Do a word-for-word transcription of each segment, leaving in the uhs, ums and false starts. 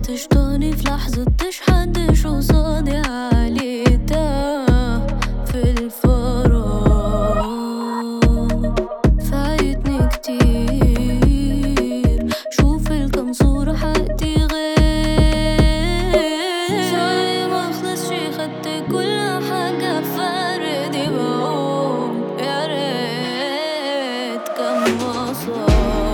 تشطوني في لحظة تشحدش قصادي عليه تاه في الفراغ. فايتني كتير شوف الكم صورة حقتي غير شوي مخلص شي خدت كل حاجة فردي بقوم يا ريت كان وصل.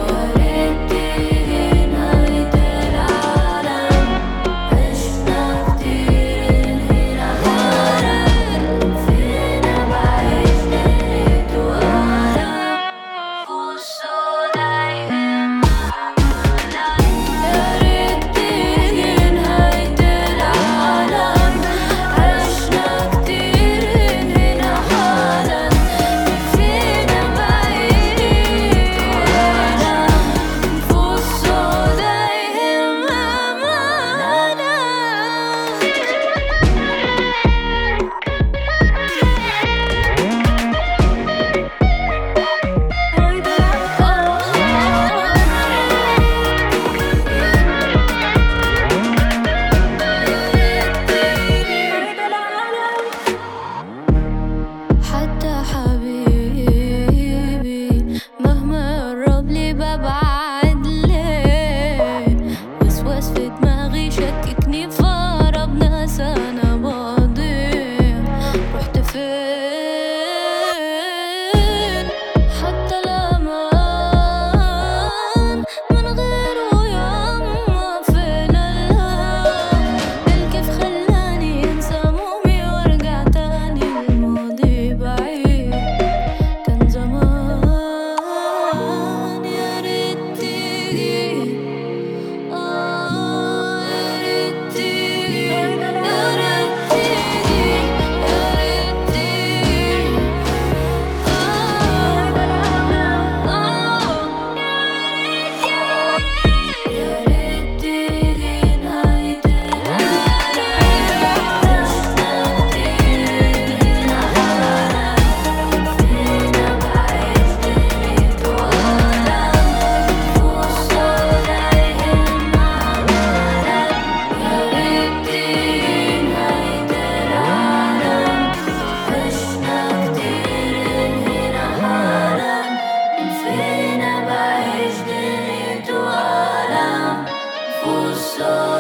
ببعد ليه وسواس في دماغي شككني في أقرب ناس أنا بضيع. رحت فين حتى الأمان من غيره ياما فين الهام. الكيف خلاني انسى همومي وارجع تاني الماضي بعيد كان زمان. So